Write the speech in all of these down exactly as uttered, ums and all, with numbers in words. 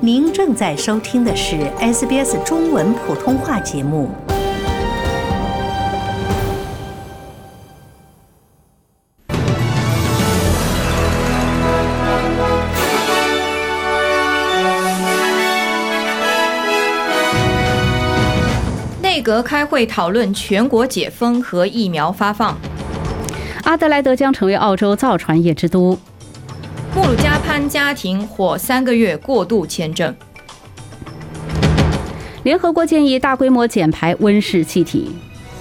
您正在收听的是 S B S 中文普通话节目。 内阁开会讨论全国解封和疫苗发放。 阿德莱德将成为澳洲造船业之都。 穆鲁加潘家庭获三个月过渡签证。 联合国建议大规模减排温室气体。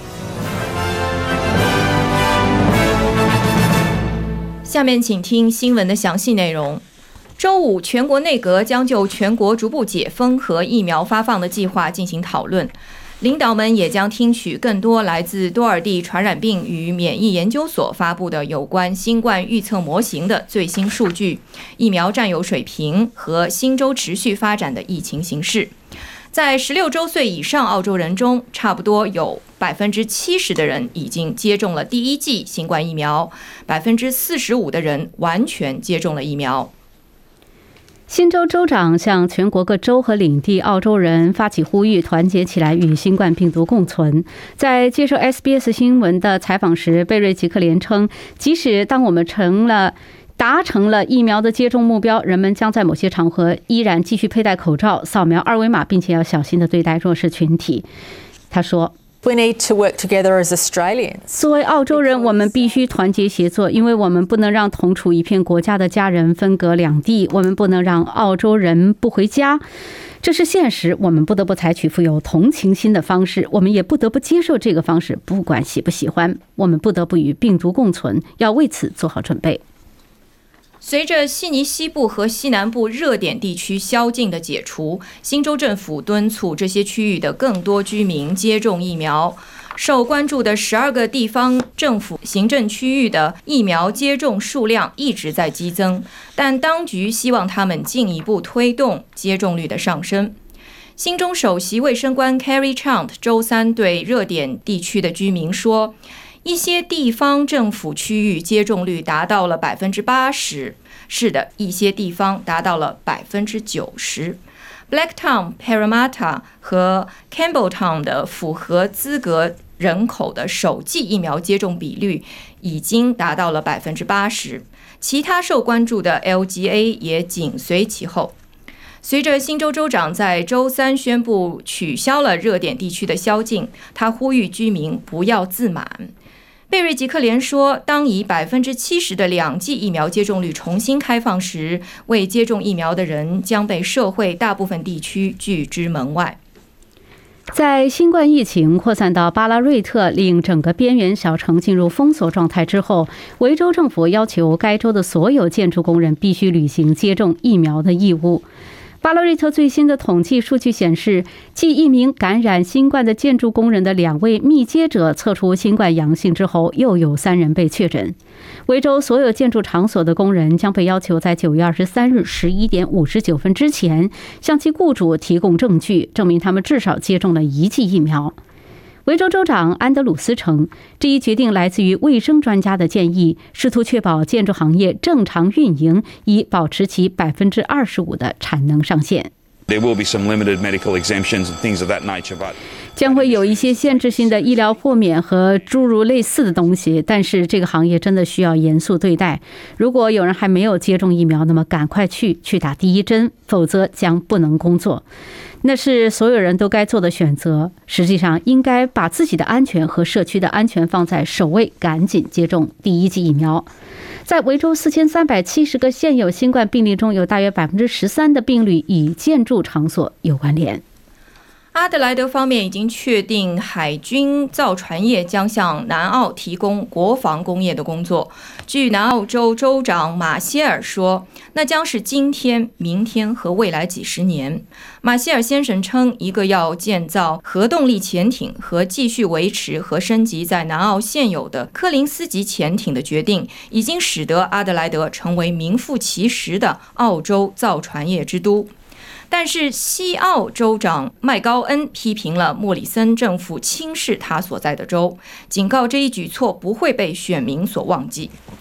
下面请听新闻的详细内容。周五，全国内阁将就全国逐步解封和疫苗发放的计划进行讨论。领导们也将听取更多来自多尔蒂传染病与免疫研究所发布的有关新冠预测模型的最新数据、疫苗占有水平和新州持续发展的疫情形势。在十六周岁以上澳洲人中，差不多有百分之七十的人已经接种了第一剂新冠疫苗，百分之四十五的人完全接种了疫苗。 新州州长向全国各州和领地澳洲人发起呼吁，团结起来与新冠病毒共存。在接受 S B S 新闻的采访时，贝瑞吉克连称，即使当我们成了达成了疫苗的接种目标，人们将在某些场合依然继续佩戴口罩、扫描二维码，并且要小心地对待弱势群体。他说 We need to work together as Australians. 作为澳洲人，我们必须团结协作，因为我们不能让同处一片国家的家人分隔两地，我们不能让澳洲人不回家。这是现实，我们不得不采取富有同情心的方式，我们也不得不接受这个方式，不管喜不喜欢，我们不得不与病毒共存，要为此做好准备。 随着悉尼西部和西南部热点地区宵禁的解除，新州政府敦促这些区域的更多居民接种疫苗。受关注的十二个地方政府行政区域的疫苗接种数量一直在激增，但当局希望他们进一步推动接种率的上升。新州首席卫生官 Carrie Chant 周三对热点地区的居民说，一些地方政府区域接种率达到了百分之八十，是的，一些地方达到了百分之九十。Blacktown、Parramatta 和 Campbelltown 的符合资格人口的首剂疫苗接种比率已经达到了百分之八十，其他受关注的 L G A 也紧随其后。随着新州州长在周三宣布取消了热点地区的宵禁，他呼吁居民不要自满。贝瑞吉克连说，当以百分之七十的两剂疫苗接种率重新开放时，未接种疫苗的人将被社会大部分地区拒之门外。 在新冠疫情扩散到巴拉瑞特，令整个边缘小城进入封锁状态之后，维州政府要求该州的所有建筑工人必须履行接种疫苗的义务。巴拉瑞特最新的统计数据显示，继一名感染新冠的建筑工人的两位密接者测出新冠阳性之后，又有三人被确诊。维州所有建筑场所的工人将被要求在九月二十三日十一点五十九分之前向其雇主提供证据，证明他们至少接种了一剂疫苗。维州州长安德鲁斯称，这一决定来自于卫生专家的建议，试图确保建筑行业正常运营，以保持其百分之二十五的产能上限。 There will be some limited medical exemptions and things of that nature, but 将会有一些限制性的医疗豁免和诸如类似的东西，但是这个行业真的需要严肃对待。如果有人还没有接种疫苗，那么赶快去去打第一针，否则将不能工作。那是所有人都该做的选择，实际上应该把自己的安全和社区的安全放在首位，赶紧接种第一剂疫苗。在维州四千三百七十个现有新冠病例中，有大约百分之十三的病例与建筑场所有关联。 阿德莱德方面已经确定，海军造船业将向南澳提供国防工业的工作。据南澳州州长马歇尔说，那将是今天、明天和未来几十年。马歇尔先生称，一个要建造核动力潜艇和继续维持和升级在南澳现有的柯林斯级潜艇的决定，已经使得阿德莱德成为名副其实的澳洲造船业之都。但是西澳州长麦高恩批评了莫里森政府轻视他所在的州，警告这一举措不会被选民所忘记。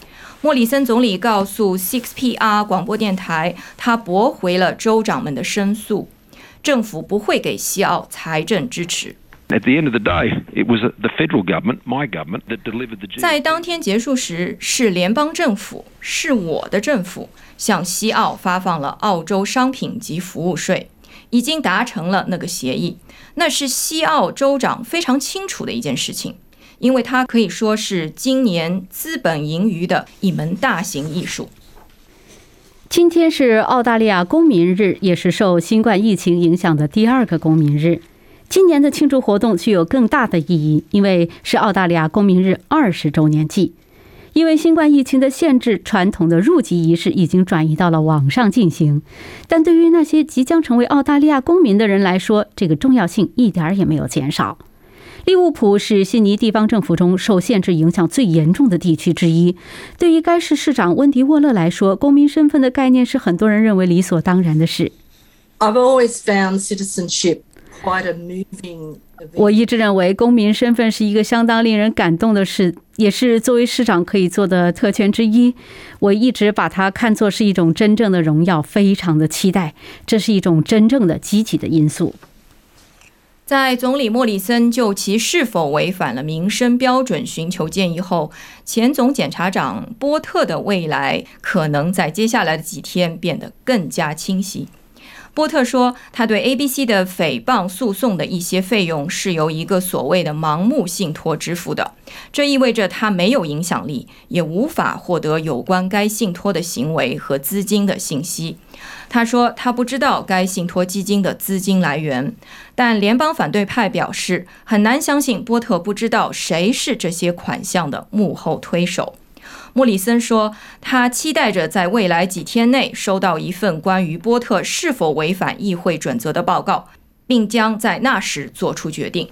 莫里森总理告诉 六 P R 广播电台，他驳回了州长们的申诉，政府不会给西澳财政支持。 At the end of the day, it was the federal government, my government, that delivered the G D P. 在当天结束时，是联邦政府，是我的政府，向西澳发放了澳洲商品及服务税，已经达成了那个协议。那是西澳州长非常清楚的一件事情，因为它可以说是今年资本盈余的一门大型艺术。 今天是澳大利亚公民日，也是受新冠疫情影响的第二个公民日。今年的庆祝活动具有更大的意义，因为是澳大利亚公民日二十周年祭。因为新冠疫情的限制，传统的入籍仪式已经转移到了网上进行。但对于那些即将成为澳大利亚公民的人来说，这个重要性一点也没有减少。利物浦是悉尼地方政府中受限制影响最严重的地区之一。对于该市市长温迪沃勒来说，公民身份的概念是很多人认为理所当然的事。 I've always found citizenship quite a moving event. 我一直认为公民身份是一个相当令人感动的事，也是作为市长可以做的特权之一。我一直把它看作是一种真正的荣耀，非常的期待。这是一种真正的积极的因素。 在总理莫里森就其是否违反了民生标准寻求建议后，前总检察长波特的未来可能在接下来的几天变得更加清晰。波特说，他对 A B C 的诽谤诉讼的一些费用是由一个所谓的盲目信托支付的，这意味着他没有影响力，也无法获得有关该信托的行为和资金的信息。他说他不知道该信托基金的资金来源，但联邦反对派表示很难相信波特不知道谁是这些款项的幕后推手。莫里森说，他期待着在未来几天内收到一份关于波特是否违反议会准则的报告，并将在那时做出决定。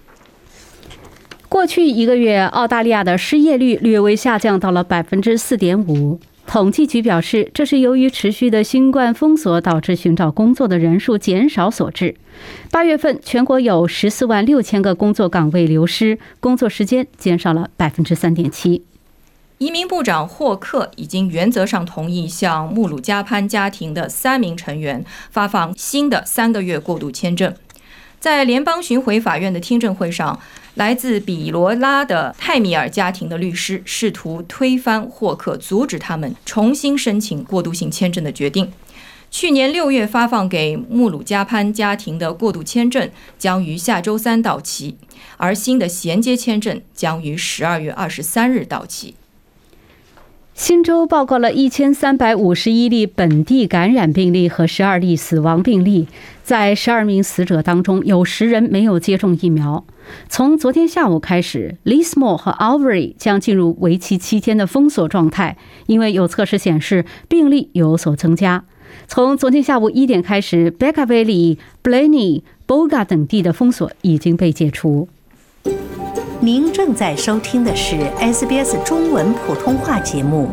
过去一个月，澳大利亚的失业率略微下降到了 百分之四点五。统计局表示，这是由于持续的新冠封锁导致寻找工作的人数减少所致。八月份，全国有十四万六千个工作岗位流失，工作时间减少了 百分之三点七。 移民部长霍克已经原则上同意向穆鲁加潘家庭的三名成员发放新的三个月过渡签证。在联邦巡回法院的听证会上，来自比罗拉的泰米尔家庭的律师试图推翻霍克阻止他们重新申请过渡性签证的决定。去年六月发放给穆鲁加潘家庭的过渡签证将于下周三到期，而新的衔接签证将于十二月二十三日到期。 新州报告了一千三百五十一例本地感染病例和十二例死亡病例，在十二名死者当中，有十人没有接种疫苗。从昨天下午开始 Lismore 和 Albury 将进入为期七天的封锁状态，因为有测试显示病例有所增加。从昨天下午一点开始 Baker Valley、Blaney、Boga 等地的封锁已经被解除。 您正在收听的是 S B S 中文普通话节目。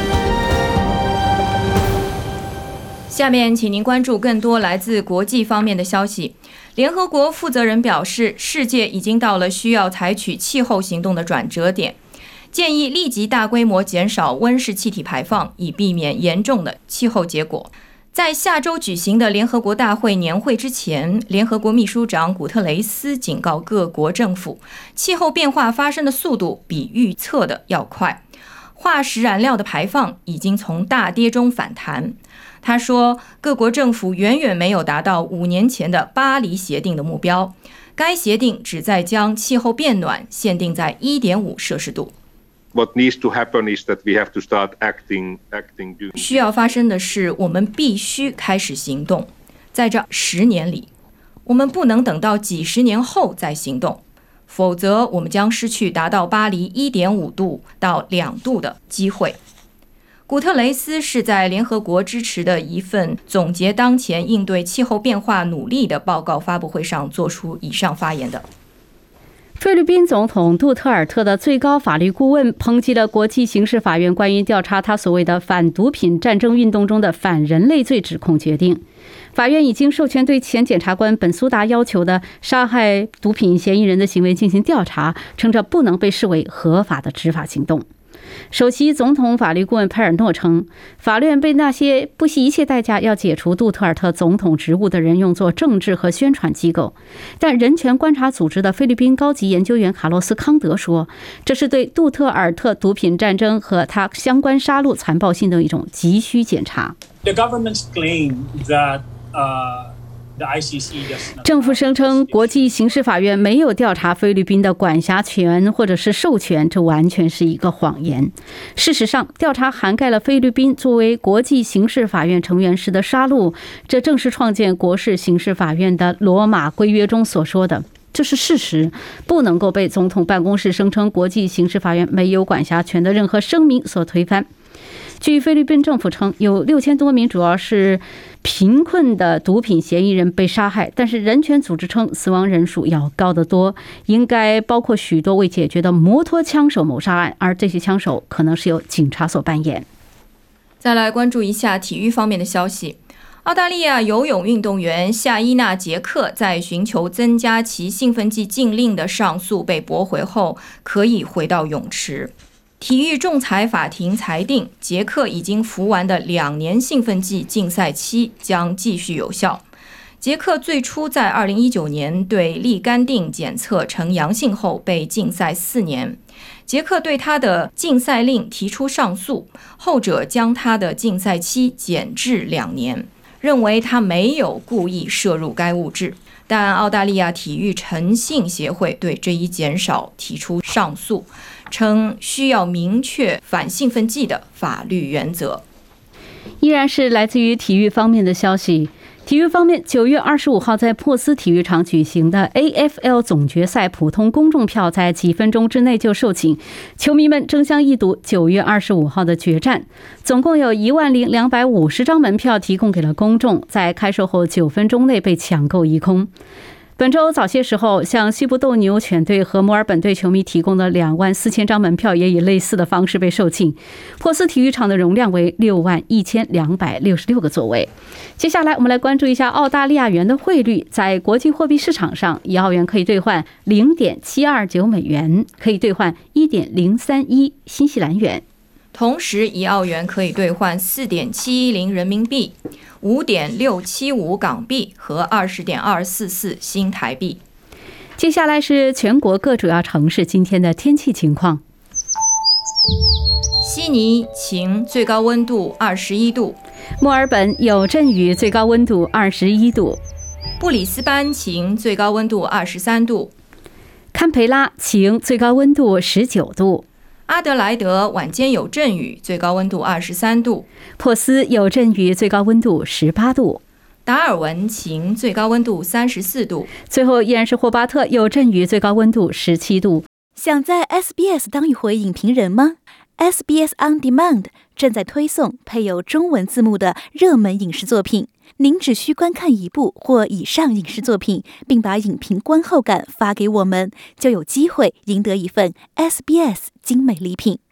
下面请您关注更多来自国际方面的消息。联合国负责人表示，世界已经到了需要采取气候行动的转折点，建议立即大规模减少温室气体排放，以避免严重的气候结果。在下周举行的联合国大会年会之前，联合国秘书长古特雷斯警告各国政府，气候变化发生的速度比预测的要快，化石燃料的排放已经从大跌中反弹。他说，各国政府远远没有达到五年前的巴黎协定的目标，该协定旨在将气候变暖限定在 一点五摄氏度。 What needs to happen is that we have to start acting, acting. 需要发生的是，我们必须开始行动。在这十年里，我们不能等到几十年后再行动，否则我们将失去达到巴黎 一点五度到两度的机会。古特雷斯是在联合国支持的一份总结当前应对气候变化努力的报告发布会上做出以上发言的。 菲律宾总统杜特尔特的最高法律顾问抨击了国际刑事法院关于调查他所谓的反毒品战争运动中的反人类罪指控决定。法院已经授权对前检察官本苏达要求的杀害毒品嫌疑人的行为进行调查，称这不能被视为合法的执法行动。 首席总统法律顾问佩尔诺称，法院被那些不惜一切代价要解除杜特尔特总统职务的人用作政治和宣传机构。但人权观察组织的菲律宾高级研究员卡洛斯·康德说，这是对杜特尔特毒品战争和他相关杀戮残暴性的一种急需检查。 The government's claim that, uh 政府声称国际刑事法院没有调查菲律宾的管辖权或者是授权，这完全是一个谎言。事实上，调查涵盖了菲律宾作为国际刑事法院成员时的杀戮，这正是创建国事刑事法院的罗马规约中所说的。这是事实，不能够被总统办公室声称国际刑事法院没有管辖权的任何声明所推翻。据菲律宾政府称，有六千多名主要是贫困的毒品嫌疑人被杀害，但是人权组织称死亡人数要高得多，应该包括许多未解决的摩托枪手谋杀案，而这些枪手可能是由警察所扮演。 再来关注一下体育方面的消息。澳大利亚游泳运动员夏伊娜·杰克在寻求增加其兴奋剂禁令的上诉被驳回后，可以回到泳池。体育仲裁法庭裁定，杰克已经服完的两年兴奋剂禁赛期将继续有效。杰克最初在二零一九年对利甘定检测呈阳性后被禁赛四年。杰克对他的禁赛令提出上诉，后者将他的禁赛期减至两年，认为他没有故意摄入该物质。但澳大利亚体育诚信协会对这一减少提出上诉，称需要明确反兴奋剂的法律原则。 依然是来自于体育方面的消息。体育方面，九月二十五号在珀斯体育场举行的 A F L 总决赛普通公众票在几分钟之内就售罄，球迷们争相一睹九月二十五号的决战。总共有一万零两百五十张门票提供给了公众，在开售后九分钟内被抢购一空。本周早些时候，向西部斗牛犬队和墨尔本队球迷提供的两万四千张门票也以类似的方式被售罄。珀斯体育场的容量为六万一千两百六十六个座位。接下来我们来关注一下澳大利亚元的汇率。在国际货币市场上，一澳元可以兑换 零点七二九美元，可以兑换 一点零三一新西兰元。 同时，一澳元可以兑换 四点七一零人民币、五点六七五港币和 二十点二四四新台币。 接下来是全国各主要城市今天的天气情况。 悉尼晴，最高温度二十一度； 墨尔本有阵雨，最高温度二十一度； 布里斯班晴，最高温度二十三度； 堪培拉晴，最高温度十九度； 阿德莱德晚间有阵雨，最高温度二十三度； 珀斯有阵雨，最高温度十八度； 达尔文晴，最高温度三十四度； 最后依然是霍巴特有阵雨，最高温度十七度。 想在 S B S 当一回影评人吗？ S B S On Demand 正在推送配有中文字幕的热门影视作品，您只需观看一部或以上影视作品，并把影评观后感发给我们，就有机会赢得一份 S B S 精美礼品。